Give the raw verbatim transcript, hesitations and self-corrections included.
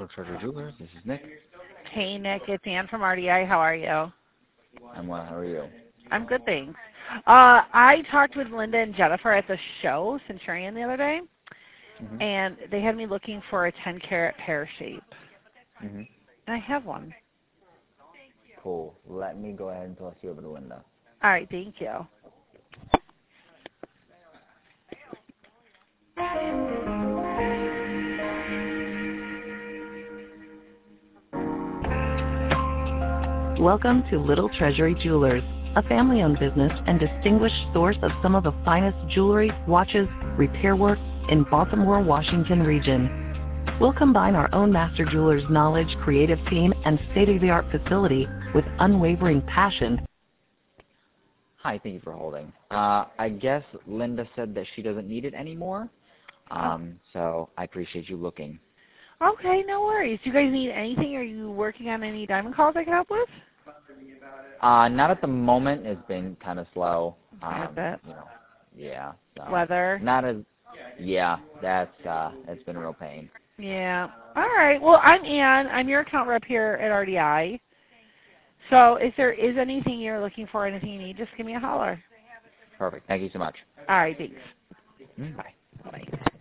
Little Treasure Jewelers. This is Nick. Hey, Nick. It's Ann from R D I. How are you? I'm well. How are you? I'm good, thanks. Uh, I talked with Linda and Jennifer at the show, Centurion, the other day, Mm-hmm. and they had me looking for a ten carat pear shape. Mm-hmm. And I have one. Cool. Let me go ahead and toss you over to Linda. All right, thank you. Welcome to Little Treasury Jewelers, a family-owned business and distinguished source of some of the finest jewelry, watches, repair work in Baltimore, Washington region. We'll combine our own master jeweler's knowledge, creative team, and state-of-the-art facility with unwavering passion. Hi, thank you for holding. Uh, I guess Linda said that she doesn't need it anymore, um, so I appreciate you looking. Okay, no worries. Do you guys need anything? Are you working on any diamond calls I can help with? Uh, not at the moment. It's been kind of slow. I Um, bet. you know, yeah. So Weather. Not as. Yeah, that's uh, it's been a real pain. Yeah. All right. Well, I'm Ann. I'm your account rep here at R D I. So if there is anything you're looking for, anything you need, just give me a holler. Perfect. Thank you so much. All right. Thanks. Mm, bye. Bye.